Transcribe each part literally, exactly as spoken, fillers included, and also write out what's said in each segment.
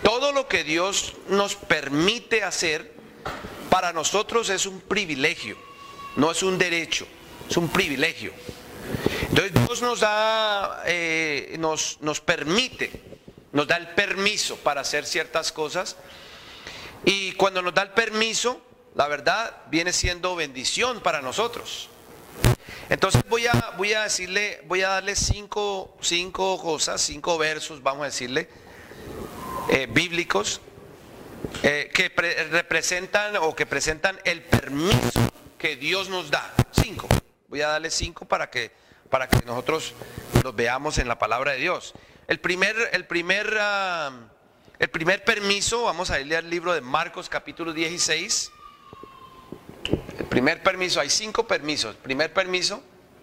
todo lo que Dios nos permite hacer, para nosotros es un privilegio, no es un derecho, es un privilegio. Entonces Dios nos da, eh, nos, nos permite, nos da el permiso para hacer ciertas cosas, y cuando nos da el permiso, la verdad viene siendo bendición para nosotros. Entonces voy a, voy a decirle, voy a darle cinco, cinco cosas, cinco versos, vamos a decirle, eh, bíblicos, eh, que pre representan o que presentan el permiso que Dios nos da. Cinco. Voy a darle cinco para que, para que nosotros los veamos en la palabra de Dios. El primer, el primer, uh, el primer permiso, vamos a irle al libro de Marcos capítulo dieciséis. El primer permiso, hay cinco permisos. El primer permiso,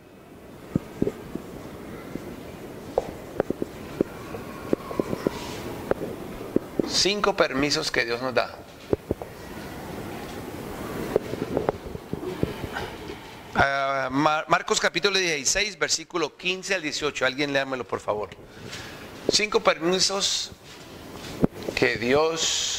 cinco permisos que Dios nos da. Uh, Mar Marcos capítulo dieciséis, versículo quince al dieciocho. Alguien léamelo, por favor. Cinco permisos que Dios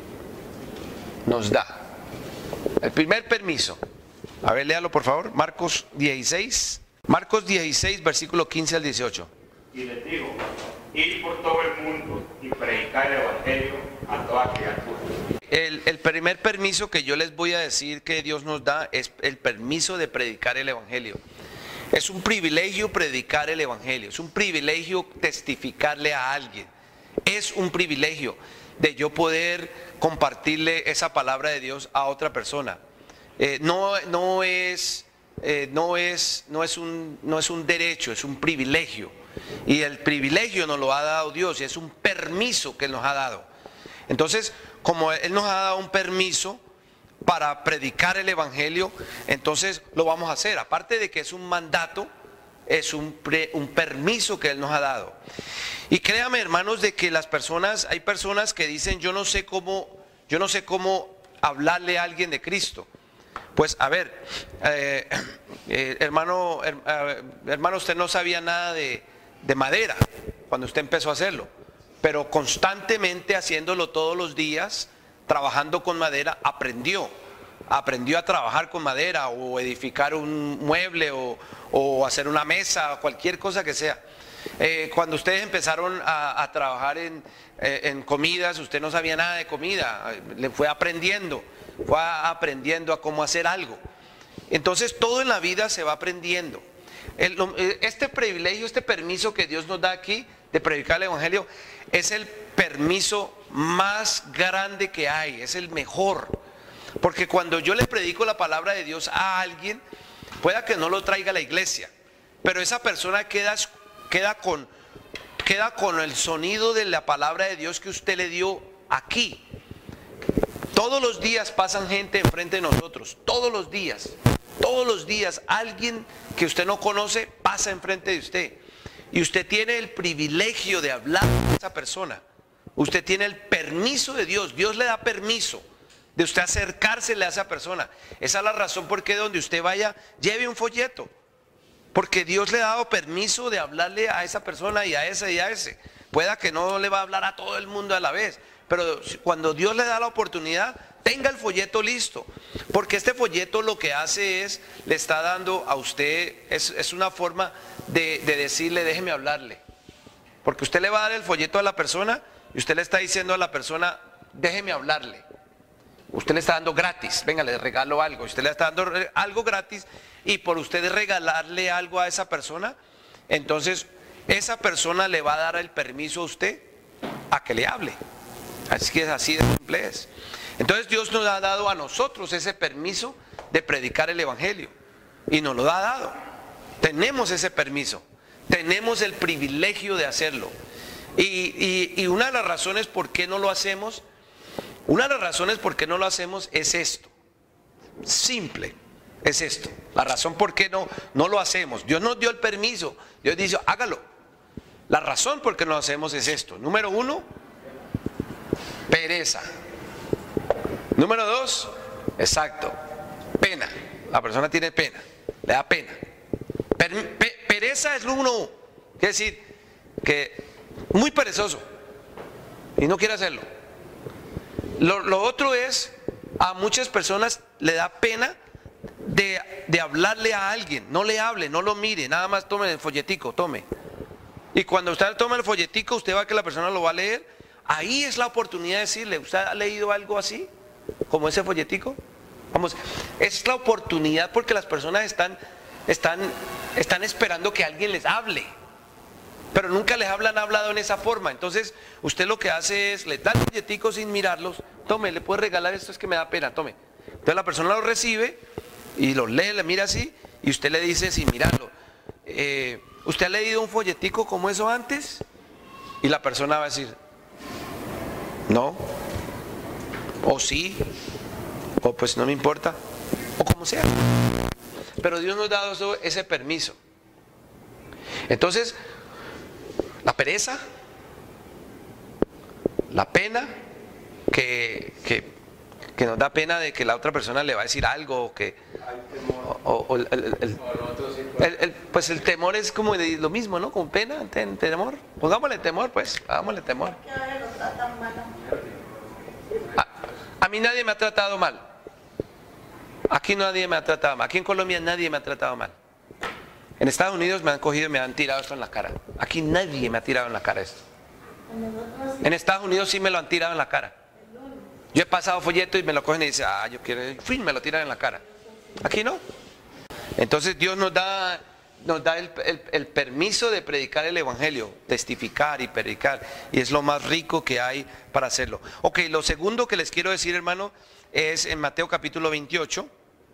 nos da. El primer permiso, a ver, léalo por favor. Marcos dieciséis, Marcos dieciséis, versículo quince al dieciocho. Y les digo, ir por todo el mundo y predicar el evangelio a toda criatura. El, el primer permiso que yo les voy a decir que Dios nos da es el permiso de predicar el evangelio. Es un privilegio predicar el evangelio, es un privilegio testificarle a alguien, es un privilegio de yo poder compartirle esa palabra de Dios a otra persona. Eh, no, no es, eh, no es, no es un, no es un derecho, es un privilegio. Y el privilegio nos lo ha dado Dios y es un permiso que Él nos ha dado. Entonces, como Él nos ha dado un permiso para predicar el evangelio, entonces lo vamos a hacer. Aparte de que es un mandato, es un, pre, un permiso que Él nos ha dado. Y créame, hermanos, de que las personas, hay personas que dicen, yo no sé cómo, yo no sé cómo hablarle a alguien de Cristo. Pues a ver, eh, eh, hermano, her, hermano, usted no sabía nada de, de madera cuando usted empezó a hacerlo, pero constantemente haciéndolo todos los días, trabajando con madera, aprendió. Aprendió a trabajar con madera o edificar un mueble o, o hacer una mesa, cualquier cosa que sea. Eh, cuando ustedes empezaron a, a trabajar en, eh, en comidas, usted no sabía nada de comida, le fue aprendiendo, fue aprendiendo a cómo hacer algo. Entonces todo en la vida se va aprendiendo. El, este privilegio, este permiso que Dios nos da aquí de predicar el evangelio es el permiso más grande que hay, es el mejor. Porque cuando yo le predico la palabra de Dios a alguien, pueda que no lo traiga a la iglesia, pero esa persona queda, queda, con, queda con el sonido de la palabra de Dios que usted le dio aquí. Todos los días pasan gente enfrente de nosotros, todos los días, todos los días alguien que usted no conoce pasa enfrente de usted. Y usted tiene el privilegio de hablar con esa persona. Usted tiene el permiso de Dios, Dios le da permiso de usted acercársele a esa persona. Esa es la razón por qué donde usted vaya, lleve un folleto. Porque Dios le ha dado permiso de hablarle a esa persona y a ese y a ese. Pueda que no le va a hablar a todo el mundo a la vez, pero cuando Dios le da la oportunidad, tenga el folleto listo. Porque este folleto lo que hace es, le está dando a usted, es, es una forma de, de decirle, déjeme hablarle. Porque usted le va a dar el folleto a la persona y usted le está diciendo a la persona, déjeme hablarle. Usted le está dando gratis, venga, le regalo algo. Usted le está dando algo gratis y por usted regalarle algo a esa persona, entonces esa persona le va a dar el permiso a usted a que le hable. Así que es así de simple es. Entonces Dios nos ha dado a nosotros ese permiso de predicar el evangelio y nos lo ha dado. Tenemos ese permiso, tenemos el privilegio de hacerlo. Y, y, y una de las razones por qué no lo hacemos, una de las razones por qué no lo hacemos es esto. Simple, es esto. La razón por qué no, no lo hacemos. Dios nos dio el permiso, Dios dice, hágalo. La razón por qué no lo hacemos es esto. Número uno, pereza. Número dos, exacto, pena. La persona tiene pena, le da pena. Per, pe, pereza es lo uno, quiere decir que muy perezoso. y no quiere hacerlo. Lo, lo otro es, a muchas personas le da pena de, de hablarle a alguien. No le hable, no lo mire, nada más tome el folletico, tome. Y cuando usted toma el folletico, usted va que la persona lo va a leer. Ahí es la oportunidad de decirle, ¿usted ha leído algo así? Como ese folletico. Vamos, es la oportunidad porque las personas están, están, están esperando que alguien les hable. Pero nunca les hablan hablado en esa forma. Entonces, usted lo que hace es, le da el folletico sin mirarlos. Tome, le puede regalar esto, es que me da pena, tome. Entonces la persona lo recibe y lo lee, le mira así, y usted le dice sin mirarlo. Eh, ¿Usted ha leído un folletico como eso antes? Y la persona va a decir, no, o sí, o pues no me importa, o como sea. Pero Dios nos ha dado eso, ese permiso. Entonces, la pereza, la pena, que, que, que nos da pena de que la otra persona le va a decir algo, o que... O, o el, el, el, el, el, pues el temor es como de, lo mismo, ¿no? Con pena, ten, temor. Pongámosle temor, pues, hagámosle temor. A, a mí nadie me ha tratado mal. Aquí nadie me ha tratado mal. Aquí en Colombia nadie me ha tratado mal. En Estados Unidos me han cogido y me han tirado esto en la cara. Aquí nadie me ha tirado en la cara esto. En Estados Unidos sí me lo han tirado en la cara. Yo he pasado folleto y me lo cogen y dicen, ah, yo quiero, fin, me lo tiran en la cara. Aquí no. Entonces Dios nos da, nos da el, el, el permiso de predicar el evangelio, testificar y predicar, y es lo más rico que hay para hacerlo. Ok, lo segundo que les quiero decir, hermano, es en Mateo capítulo veintiocho.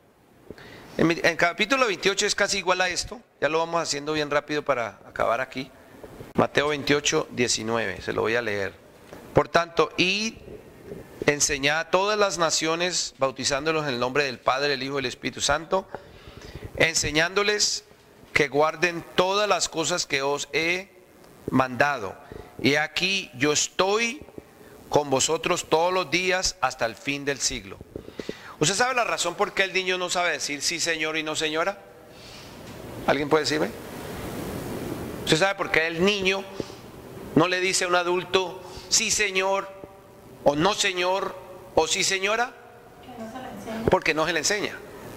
En el capítulo veintiocho es casi igual a esto, ya lo vamos haciendo bien rápido para acabar aquí. Mateo veintiocho, diecinueve, se lo voy a leer. Por tanto, id, enseñad a todas las naciones, bautizándolos en el nombre del Padre, del Hijo y del Espíritu Santo, enseñándoles que guarden todas las cosas que os he mandado. Y aquí yo estoy con vosotros todos los días hasta el fin del siglo. ¿Usted sabe la razón por qué el niño no sabe decir sí señor y no señora? ¿Alguien puede decirme? ¿Usted sabe por qué el niño no le dice a un adulto sí señor o no señor o sí señora? Porque no se le enseña.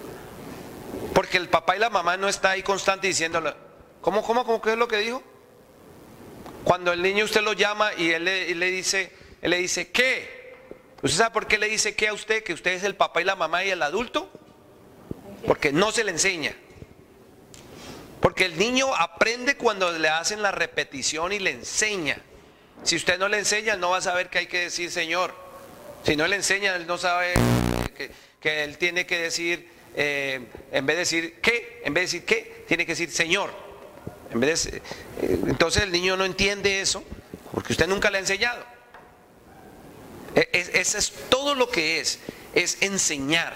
Porque el papá y la mamá no está ahí constante diciéndole, ¿cómo, cómo, cómo, qué es lo que dijo? Cuando el niño usted lo llama y él le, él le dice, él le dice, ¿qué? ¿Usted sabe por qué le dice qué a usted? Que usted es el papá y la mamá y el adulto. Porque no se le enseña. Porque el niño aprende cuando le hacen la repetición y le enseña. Si usted no le enseña, él no va a saber que hay que decir Señor. Si no le enseña, él no sabe que, que él tiene que decir, eh, en vez de decir ¿qué? En vez de decir ¿qué? Tiene que decir Señor. En vez de, eh, entonces el niño no entiende eso, porque usted nunca le ha enseñado. Es, es, es todo lo que es, es enseñar.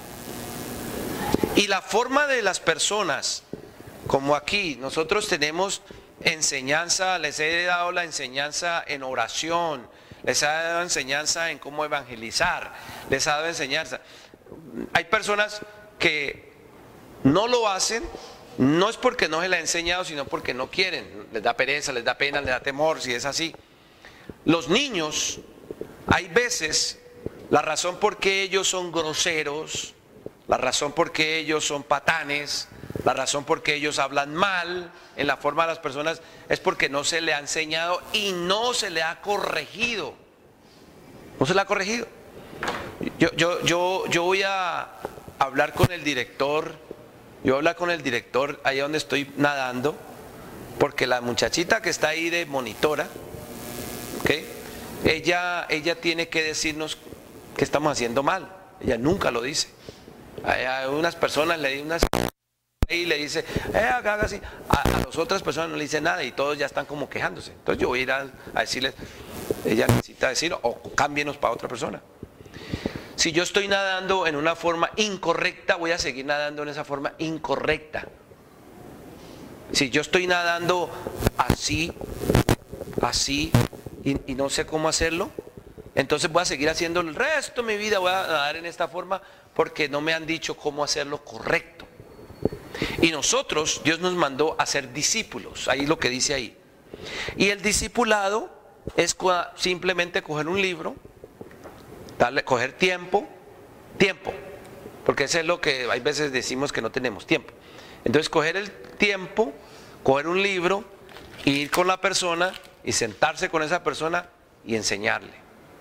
Y la forma de las personas, como aquí, nosotros tenemos enseñanza, les he dado la enseñanza en oración, les he dado enseñanza en cómo evangelizar, les he dado enseñanza. Hay personas que no lo hacen, no es porque no se les ha enseñado, sino porque no quieren, les da pereza, les da pena, les da temor, si es así. Los niños, hay veces, la razón por qué ellos son groseros, la razón por qué ellos son patanes, la razón por qué ellos hablan mal en la forma de las personas, es porque no se le ha enseñado y no se le ha corregido. No se le ha corregido. Yo, yo, yo, yo voy a hablar con el director, yo voy a hablar con el director ahí donde estoy nadando, porque la muchachita que está ahí de monitora, ¿okay? ella, ella tiene que decirnos que estamos haciendo mal. Ella nunca lo dice. A unas personas le di unas y le dice, eh, haga así. A, a las otras personas no le dice nada y todos ya están como quejándose. Entonces yo voy a ir a, a decirles, ella necesita decir, o cámbienos para otra persona. Si yo estoy nadando en una forma incorrecta, voy a seguir nadando en esa forma incorrecta. Si yo estoy nadando así, así, y, y no sé cómo hacerlo, entonces voy a seguir haciendo el resto de mi vida, voy a nadar en esta forma porque no me han dicho cómo hacerlo correcto. Y nosotros, Dios nos mandó a ser discípulos, ahí lo que dice ahí. Y el discipulado es simplemente coger un libro, darle, coger tiempo, tiempo, porque eso es lo que hay veces decimos que no tenemos tiempo. Entonces coger el tiempo, coger un libro, ir con la persona y sentarse con esa persona y enseñarle.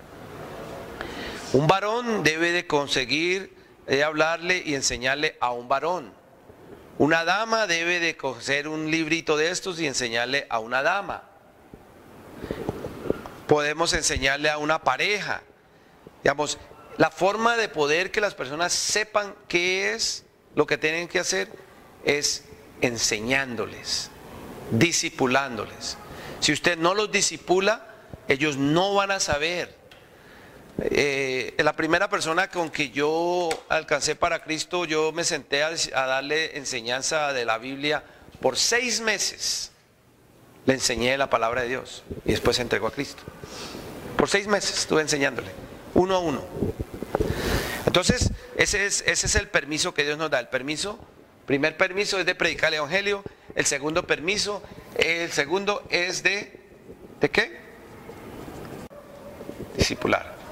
Un varón debe de conseguir de hablarle y enseñarle a un varón. Una dama debe de coger un librito de estos y enseñarle a una dama. Podemos enseñarle a una pareja. Digamos, la forma de poder que las personas sepan qué es lo que tienen que hacer es enseñándoles, discipulándoles. Si usted no los discipula, ellos no van a saber. Eh, la primera persona con que yo alcancé para Cristo, yo me senté a, a darle enseñanza de la Biblia por seis meses. Le enseñé la palabra de Dios y después se entregó a Cristo. Por seis meses estuve enseñándole, uno a uno. Entonces, ese es, ese es el permiso que Dios nos da. El permiso, primer permiso es de predicar el Evangelio. El segundo permiso, el segundo es de, ¿de qué? Discipular.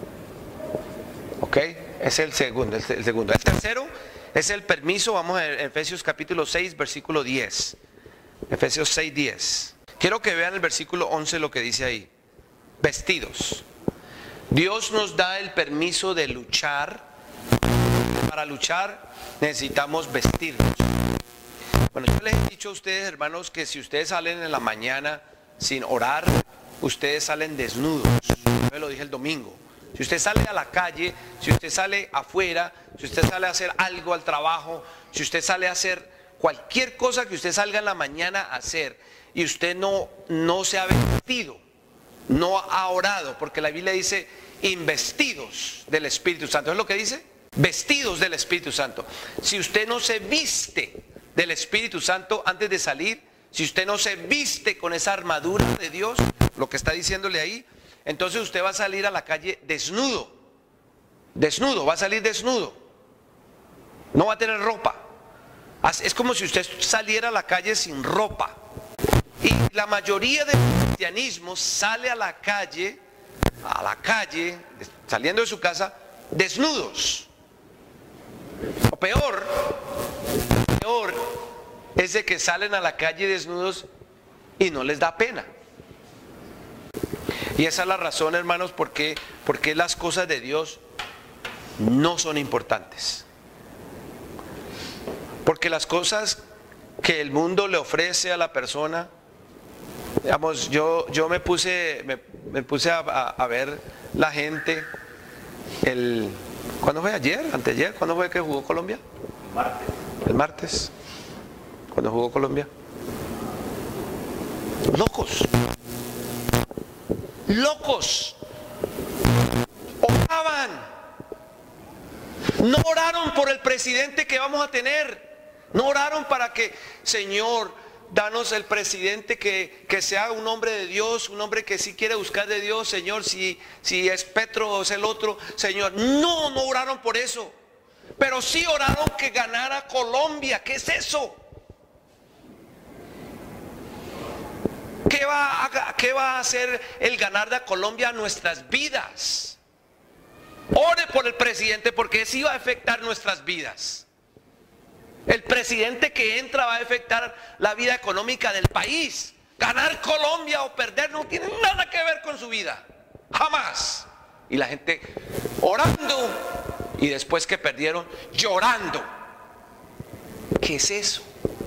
¿Ok? Es el segundo, el, el segundo. El tercero es el permiso. Vamos a Efesios capítulo seis, versículo diez. Efesios seis, diez. Quiero que vean el versículo once lo que dice ahí. Vestidos. Dios nos da el permiso de luchar. Para luchar necesitamos vestirnos. Bueno, yo les he dicho a ustedes, hermanos, que si ustedes salen en la mañana sin orar, ustedes salen desnudos. Yo lo dije el domingo. Si usted sale a la calle, si usted sale afuera, si usted sale a hacer algo al trabajo, si usted sale a hacer cualquier cosa que usted salga en la mañana a hacer y usted no, no se ha vestido, no ha orado, porque la Biblia dice investidos del Espíritu Santo. ¿Es lo que dice? Vestidos del Espíritu Santo. Si usted no se viste del Espíritu Santo antes de salir, si usted no se viste con esa armadura de Dios, lo que está diciéndole ahí, entonces usted va a salir a la calle desnudo, desnudo, va a salir desnudo, no va a tener ropa. Es como si usted saliera a la calle sin ropa. Y la mayoría del cristianismo sale a la calle, a la calle, saliendo de su casa, desnudos. O peor, peor es de que salen a la calle desnudos y no les da pena. Y esa es la razón, hermanos, por qué, por qué las cosas de Dios no son importantes. Porque las cosas que el mundo le ofrece a la persona, digamos, yo, yo me puse, me, me puse a, a, a ver la gente, el, ¿cuándo fue? ¿Ayer? ¿Anteayer? ¿Cuándo fue que jugó Colombia? El martes. El martes, cuando jugó Colombia. Locos. Locos. Oraban. No oraron por el presidente que vamos a tener. No oraron para que, Señor, danos el presidente que, que sea un hombre de Dios, un hombre que sí quiere buscar de Dios, Señor, si, si es Petro o es el otro, Señor. No, no oraron por eso. Pero sí oraron que ganara Colombia. ¿Qué es eso? ¿Qué va a, qué va a hacer el ganar de Colombia a nuestras vidas? Ore por el presidente, porque eso va a afectar nuestras vidas. El presidente que entra va a afectar la vida económica del país. Ganar Colombia o perder no tiene nada que ver con su vida. Jamás. Y la gente orando y después que perdieron, llorando. ¿Qué es eso?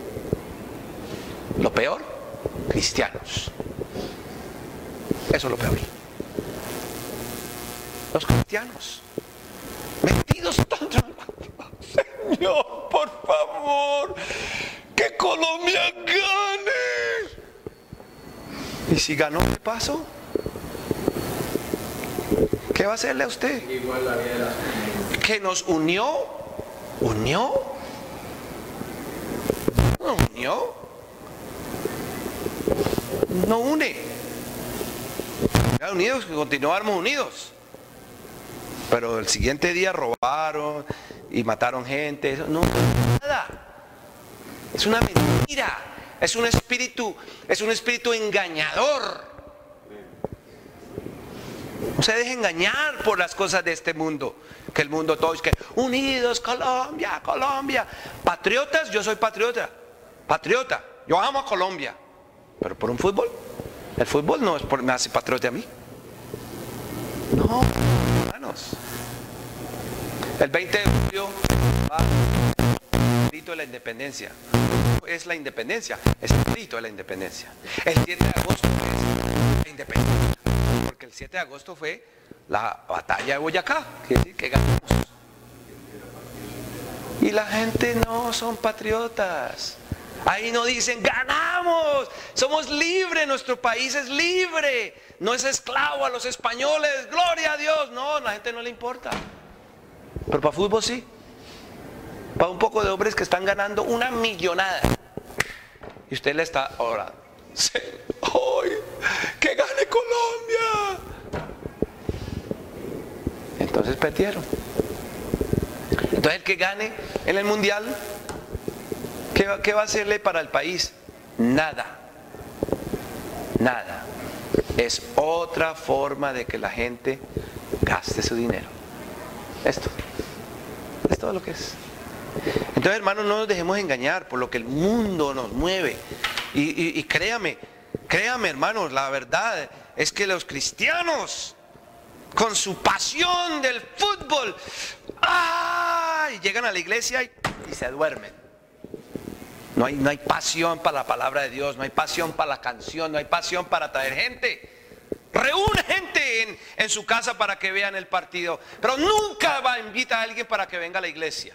Lo peor, cristianos. Eso es lo peor. Los cristianos metidos tanto. Señor, por favor, que Colombia gane. ¿Y si ganó, qué pasó? ¿Qué va a hacerle a usted? Igual la vida. Que nos unió, unió, no unió, no une. Unidos, que continuáramos unidos. Pero el siguiente día robaron y mataron gente. Eso no es nada. Es una mentira. Es un espíritu, es un espíritu engañador. No se deje engañar por las cosas de este mundo. Que el mundo todo es que unidos, Colombia, Colombia. Patriotas, yo soy patriota. Patriota, yo amo a Colombia. Pero por un fútbol. El fútbol no es por, me hace patriota a mí. No, hermanos. El veinte de julio va el grito de la independencia. Es la independencia, es el grito de la independencia. El siete de agosto es la independencia. Porque el siete de agosto fue la batalla de Boyacá, quiere decir que ganamos. Y la gente no son patriotas. Ahí no dicen ganamos, somos libres, nuestro país es libre, no es esclavo a los españoles, gloria a Dios. No, a la gente no le importa. Pero para fútbol sí. Para un poco de hombres que están ganando una millonada. Y usted le está orando. ¡Ay! ¡Que gane Colombia! Entonces perdieron. Entonces el que gane en el mundial, ¿qué va, qué va a hacerle para el país? Nada. Nada. Es otra forma de que la gente gaste su dinero. Esto. Es todo lo que es. Entonces, hermanos, no nos dejemos engañar por lo que el mundo nos mueve. Y, y, y créame, créame, hermanos, la verdad es que los cristianos, con su pasión del fútbol, ¡ay!, llegan a la iglesia y, y se duermen. No hay, no hay pasión para la palabra de Dios, no hay pasión para la canción, no hay pasión para traer gente. Reúne gente en, en su casa para que vean el partido, pero nunca va a invitar a alguien para que venga a la iglesia.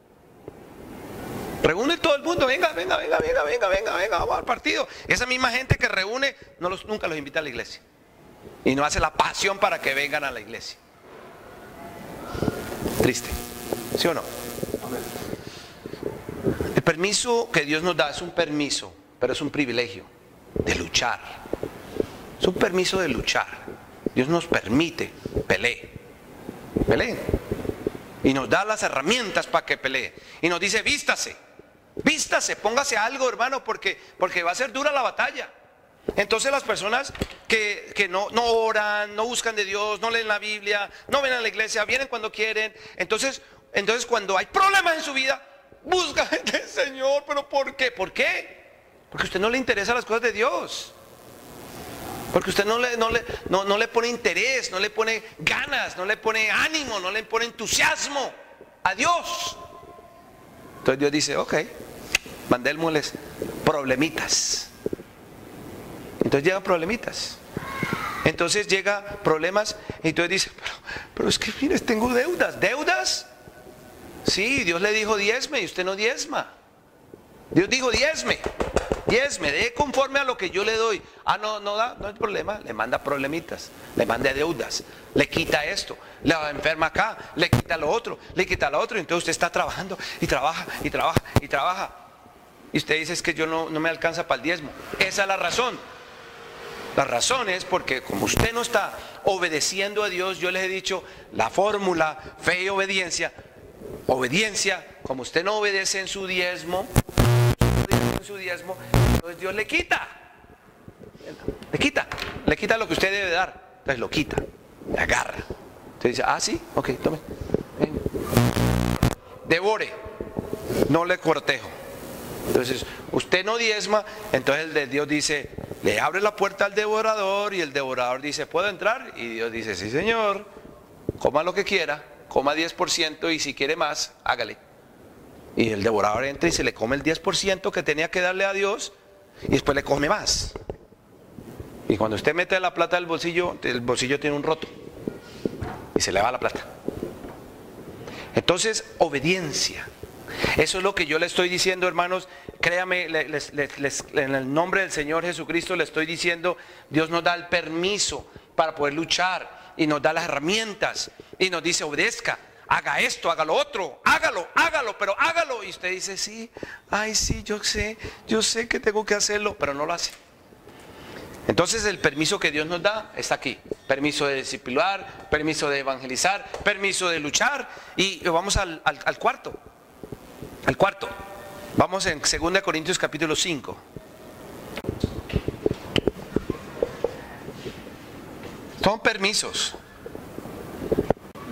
Reúne todo el mundo, venga, venga, venga, venga, venga, venga, venga, vamos al partido. Esa misma gente que reúne, no los, nunca los invita a la iglesia. Y no hace la pasión para que vengan a la iglesia. Triste, ¿sí o no? El permiso que Dios nos da es un permiso, pero es un privilegio de luchar. Es un permiso de luchar. Dios nos permite, pelee, pelee. Y nos da las herramientas para que pelee. Y nos dice, vístase, vístase, póngase algo, hermano, porque, porque va a ser dura la batalla. Entonces las personas que, que no, no oran, no buscan de Dios, no leen la Biblia, no ven a la iglesia, vienen cuando quieren. Entonces, entonces cuando hay problemas en su vida, busca gente del Señor. ¿Pero por qué? ¿Por qué? Porque a usted no le interesan las cosas de Dios. Porque usted no le, no, le, no, no le pone interés, no le pone ganas, no le pone ánimo, no le pone entusiasmo a Dios. Entonces Dios dice, ok, mandémosles problemitas. Entonces llegan problemitas. Entonces llega problemas y entonces dice, pero, pero es que mire, tengo deudas. ¿Deudas? Sí, Dios le dijo diezme y usted no diezma. Dios dijo diezme. Diezme, dé conforme a lo que yo le doy. Ah, no, no da, no hay problema. Le manda problemitas, le manda deudas, le quita esto, le enferma acá, le quita lo otro, le quita lo otro. Entonces usted está trabajando y trabaja y trabaja y trabaja. Y usted dice, es que yo no, no me alcanza para el diezmo. Esa es la razón. La razón es porque como usted no está obedeciendo a Dios, yo les he dicho la fórmula fe y obediencia. Obediencia, como usted no obedece en su diezmo, en su diezmo, entonces Dios le quita, le quita, le quita lo que usted debe dar, entonces lo quita, le agarra. Usted dice, ah, sí, ok, tome, ven. Devore, no le cortejo. Entonces, usted no diezma, entonces el de Dios dice, le abre la puerta al devorador y el devorador dice, ¿puedo entrar? Y Dios dice, sí, señor, coma lo que quiera, coma diez por ciento y si quiere más, hágale. Y el devorador entra y se le come el diez por ciento que tenía que darle a Dios y después le come más. Y cuando usted mete la plata al bolsillo, el bolsillo tiene un roto y se le va la plata. Entonces, obediencia. Eso es lo que yo le estoy diciendo, hermanos. Créame, les, les, les, en el nombre del Señor Jesucristo le estoy diciendo, Dios nos da el permiso para poder luchar y nos da las herramientas y nos dice, obedezca, haga esto, haga lo otro, hágalo, hágalo, pero hágalo. Y usted dice, sí, ay, sí, yo sé, yo sé que tengo que hacerlo, pero no lo hace. Entonces el permiso que Dios nos da está aquí. Permiso de discipular, permiso de evangelizar, permiso de luchar. Y vamos al, al, al cuarto. Al cuarto. Vamos en segunda Corintios capítulo cinco. Son permisos.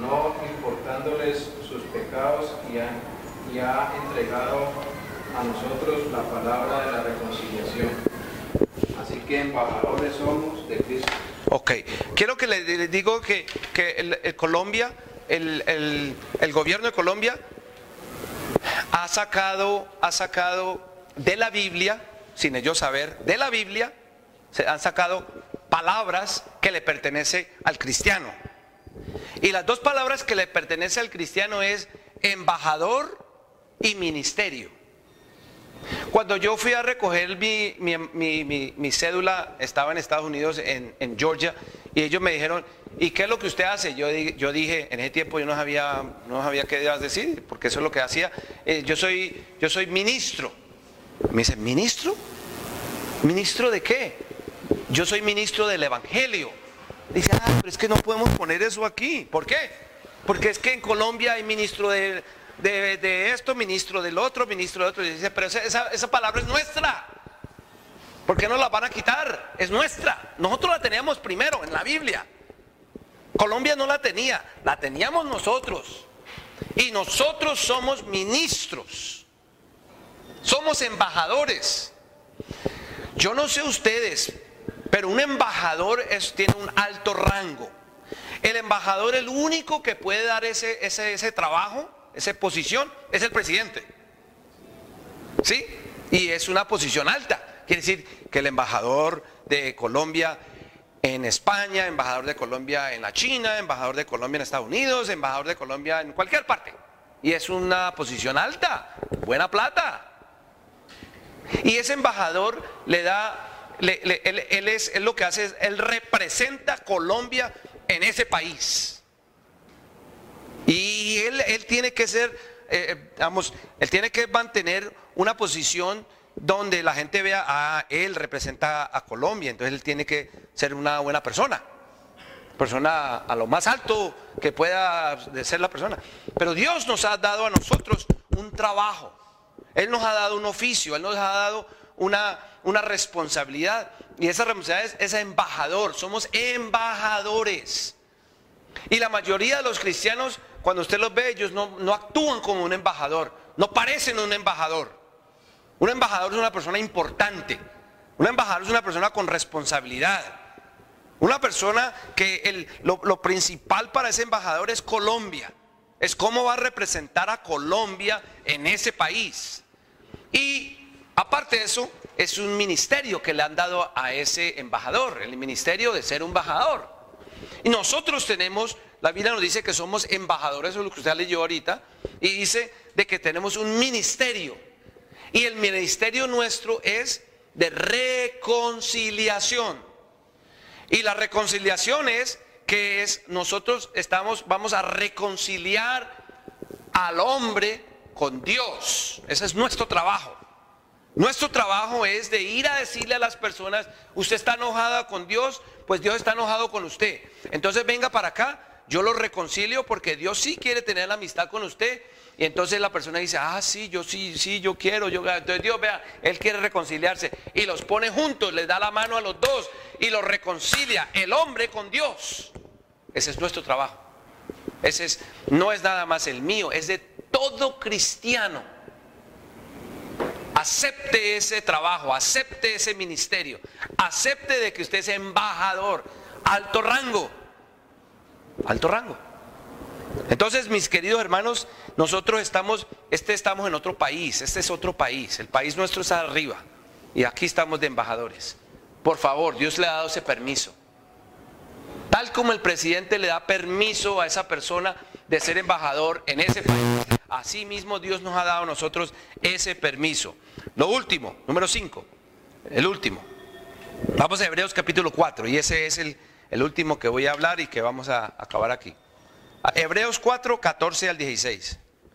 no importándoles sus pecados, y ha, y ha entregado a nosotros la palabra de la reconciliación. Así que embajadores somos de Cristo. Ok, quiero que les, les digo que, que el, el Colombia, el, el, el gobierno de Colombia ha sacado, ha sacado de la Biblia, sin ellos saber, de la Biblia, se han sacado palabras que le pertenecen al cristiano. Y las dos palabras que le pertenecen al cristiano es embajador y ministerio. Cuando yo fui a recoger mi, mi, mi, mi, mi cédula, estaba en Estados Unidos, en, en Georgia, y ellos me dijeron, ¿y qué es lo que usted hace? Yo, yo dije, en ese tiempo yo no sabía, no sabía qué debías decir, porque eso es lo que hacía. Eh, yo, soy, yo soy ministro. Me dice, ¿ministro? ¿Ministro de qué? Yo soy ministro del Evangelio. Dice, ah, pero es que no podemos poner eso aquí. ¿Por qué? Porque es que en Colombia hay ministro de, de, de esto, ministro del otro, ministro de otro. Y dice, pero esa, esa palabra es nuestra. ¿Por qué no la van a quitar? Es nuestra. Nosotros la teníamos primero en la Biblia. Colombia no la tenía, la teníamos nosotros. Y nosotros somos ministros. Somos embajadores. Yo no sé ustedes, pero un embajador es, tiene un alto rango. El embajador, el único que puede dar ese, ese, ese trabajo, esa posición, es el presidente. ¿Sí? Y es una posición alta. Quiere decir que el embajador de Colombia en España, embajador de Colombia en la China, embajador de Colombia en Estados Unidos, embajador de Colombia en cualquier parte. Y es una posición alta, buena plata. Y ese embajador le da, le, le, él, él, es, él lo que hace es, él representa a Colombia en ese país. Y él, él tiene que ser, eh, vamos, él tiene que mantener una posición donde la gente vea, ah, él representa a Colombia, entonces él tiene que ser una buena persona. Persona a lo más alto que pueda ser la persona. Pero Dios nos ha dado a nosotros un trabajo. Él nos ha dado un oficio, Él nos ha dado una, una responsabilidad. Y esa responsabilidad es, es embajador, somos embajadores. Y la mayoría de los cristianos, cuando usted los ve, ellos no, no actúan como un embajador, no parecen un embajador. Un embajador es una persona importante, un embajador es una persona con responsabilidad. Una persona que el, lo, lo principal para ese embajador es Colombia. Es cómo va a representar a Colombia en ese país. Y aparte de eso, es un ministerio que le han dado a ese embajador, el ministerio de ser un embajador. Y nosotros tenemos, la Biblia nos dice que somos embajadores, eso es lo que usted leyó ahorita, y dice de que tenemos un ministerio. Y el ministerio nuestro es de reconciliación. Y la reconciliación es que es nosotros estamos, vamos a reconciliar al hombre con Dios. Ese es nuestro trabajo. Nuestro trabajo es de ir a decirle a las personas, usted está enojada con Dios, pues Dios está enojado con usted. Entonces venga para acá, yo lo reconcilio porque Dios sí quiere tener la amistad con usted. Y entonces la persona dice, ah, sí, yo sí, sí, yo quiero, yo. Entonces Dios, vea, Él quiere reconciliarse y los pone juntos, les da la mano a los dos y los reconcilia, el hombre con Dios. Ese es nuestro trabajo. Ese es, no es nada más el mío, es de todo cristiano. Acepte ese trabajo, acepte ese ministerio, acepte de que usted es embajador, alto rango, alto rango. Entonces, mis queridos hermanos, nosotros estamos, este estamos en otro país, este es otro país, el país nuestro está arriba y aquí estamos de embajadores. Por favor, Dios le ha dado ese permiso. Tal como el presidente le da permiso a esa persona de ser embajador en ese país, así mismo Dios nos ha dado a nosotros ese permiso. Lo último, número cinco, el último. Vamos a Hebreos capítulo cuatro y ese es el, el último que voy a hablar y que vamos a acabar aquí. Hebreos cuatro, catorce al dieciséis.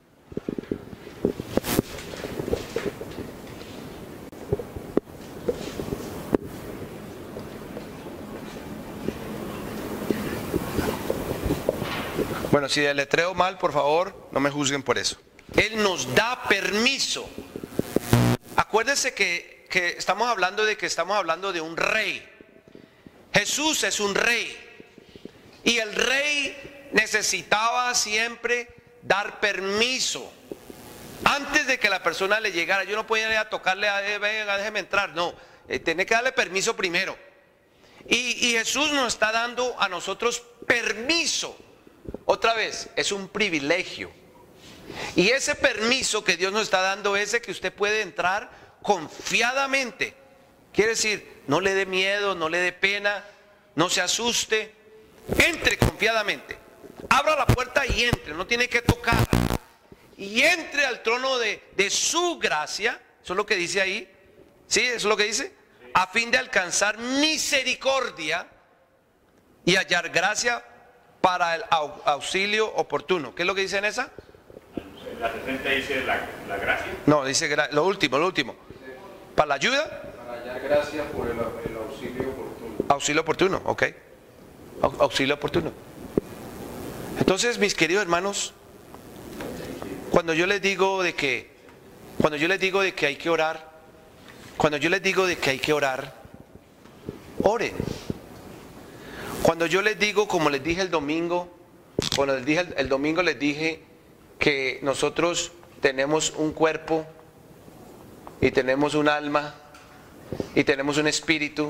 Bueno, si deletreo mal, por favor, no me juzguen por eso. Él nos da permiso. Acuérdense que, que estamos hablando de que estamos hablando de un rey. Jesús es un rey. Y el rey necesitaba siempre dar permiso. Antes de que la persona le llegara, yo no podía ir a tocarle, a, venga, déjeme entrar. No, eh, tenía que darle permiso primero. Y, y Jesús nos está dando a nosotros permiso. Otra vez, es un privilegio. Y ese permiso que Dios nos está dando es de que usted puede entrar confiadamente. Quiere decir, no le dé miedo, no le dé pena, no se asuste. Entre confiadamente. Abra la puerta y entre, no tiene que tocar. Y entre al trono de, de su gracia. Eso es lo que dice ahí. ¿Sí? ¿Eso es lo que dice? A fin de alcanzar misericordia y hallar gracia para el auxilio oportuno. ¿Qué es lo que dice en esa? La sesenta dice la, la gracia. No, dice lo último, lo último. ¿Para la ayuda? Para hallar gracia por el, el auxilio oportuno. Auxilio oportuno, ok. Auxilio oportuno. Entonces, mis queridos hermanos, cuando yo les digo de que, cuando yo les digo de que hay que orar, cuando yo les digo de que hay que orar, oren. Cuando yo les digo, como les dije el domingo, cuando les dije el, el domingo les dije que nosotros tenemos un cuerpo y tenemos un alma y tenemos un espíritu,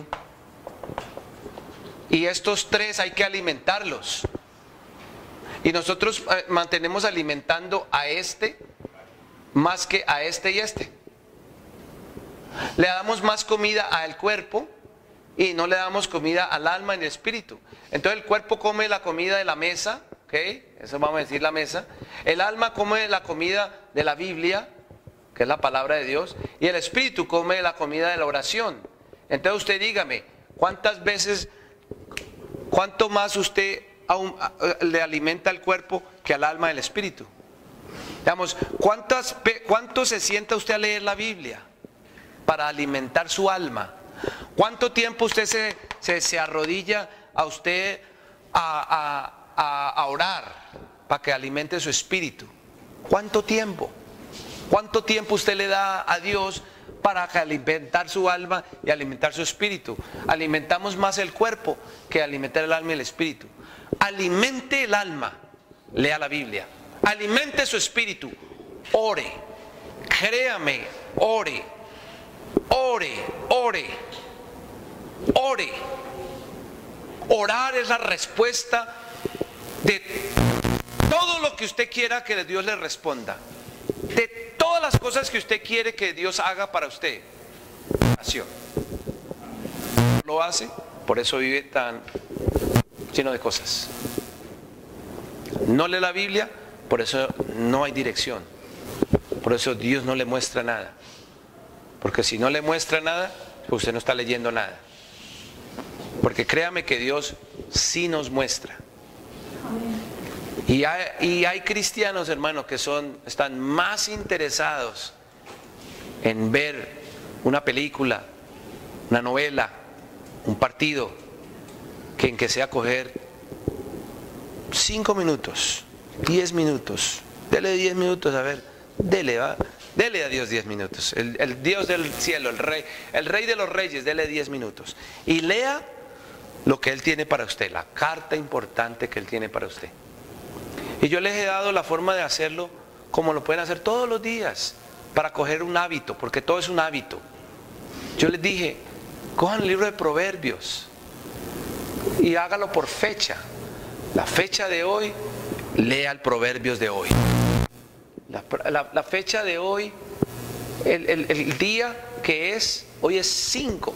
y estos tres hay que alimentarlos. Y nosotros mantenemos alimentando a este más que a este y este. Le damos más comida al cuerpo y no le damos comida al alma y al espíritu. Entonces el cuerpo come la comida de la mesa, ¿ok? Eso vamos a decir la mesa. El alma come la comida de la Biblia, que es la palabra de Dios, y el espíritu come la comida de la oración. Entonces usted dígame, ¿cuántas veces, cuánto más usted aún le alimenta al cuerpo que al alma y al espíritu? Digamos, ¿cuántas, ¿cuánto se sienta usted a leer la Biblia para alimentar su alma? ¿Cuánto tiempo usted se, se, se arrodilla a usted a, a, a, a orar para que alimente su espíritu? ¿Cuánto tiempo? ¿Cuánto tiempo usted le da a Dios para alimentar su alma y alimentar su espíritu? Alimentamos más el cuerpo que alimentar el alma y el espíritu. Alimente el alma, lea la Biblia. Alimente su espíritu, ore. Créame, ore. Ore, ore, ore. Orar es la respuesta de todo lo que usted quiera que Dios le responda. De todas las cosas que usted quiere que Dios haga para usted. Oración. Lo hace, por eso vive tan lleno de cosas. No lee la Biblia, por eso no hay dirección. Por eso Dios no le muestra nada. Porque si no le muestra nada, pues usted no está leyendo nada. Porque créame que Dios sí nos muestra. Y hay, y hay cristianos, hermanos, que son, están más interesados en ver una película, una novela, un partido, que en que sea coger cinco minutos, diez minutos. Dele diez minutos, a ver, dele, va. Dele a Dios diez minutos. El, el Dios del cielo, el rey, el rey de los reyes, dele diez minutos. Y lea lo que Él tiene para usted, la carta importante que Él tiene para usted. Y yo les he dado la forma de hacerlo como lo pueden hacer todos los días, para coger un hábito, porque todo es un hábito. Yo les dije, cojan el libro de Proverbios y hágalo por fecha. La fecha de hoy, lea el Proverbios de hoy. La, la, la fecha de hoy, el, el, el día que es, hoy es cinco.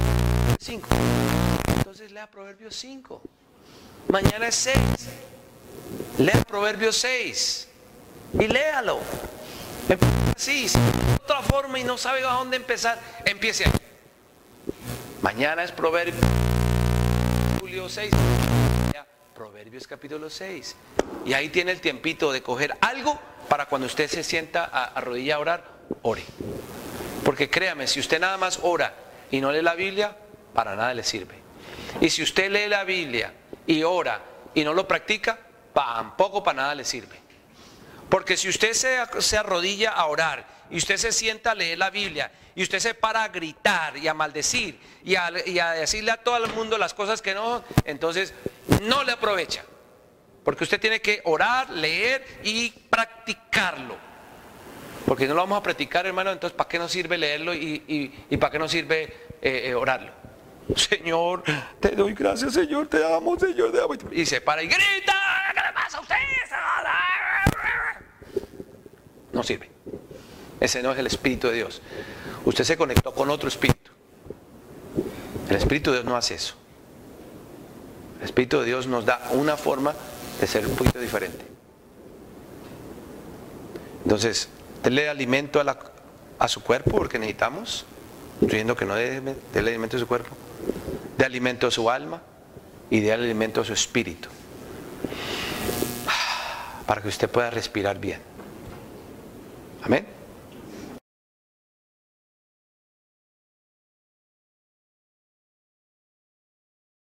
Entonces lea Proverbios cinco. Mañana es seis. Lea Proverbios seis. Y léalo. Así, si de otra forma y no sabe a dónde empezar, empiece ahí. Mañana es Proverbios Julio seis. Proverbios capítulo seis. Y ahí tiene el tiempito de coger algo para cuando usted se sienta a, a rodilla a orar, ore. Porque créame, si usted nada más ora y no lee la Biblia, para nada le sirve. Y si usted lee la Biblia y ora y no lo practica, tampoco para nada le sirve. Porque si usted se, se arrodilla a orar y usted se sienta a leer la Biblia y usted se para a gritar y a maldecir y a, y a decirle a todo el mundo las cosas que no, entonces no le aprovecha. Porque usted tiene que orar, leer y practicarlo. Porque no lo vamos a practicar, hermano, entonces ¿para qué nos sirve leerlo y, y, y para qué nos sirve eh, eh, orarlo? Señor, te doy gracias, Señor, te amo, Señor, te amo. Y se para y grita, ¿qué le pasa a usted? No sirve. Ese no es el Espíritu de Dios. Usted se conectó con otro espíritu. El Espíritu de Dios no hace eso. El Espíritu de Dios nos da una forma de ser un poquito diferente. Entonces, denle alimento a, la, a su cuerpo, porque necesitamos. Estoy diciendo que no debe darle alimento a su cuerpo. De alimento a su alma y de alimento a su espíritu. Para que usted pueda respirar bien. Amén.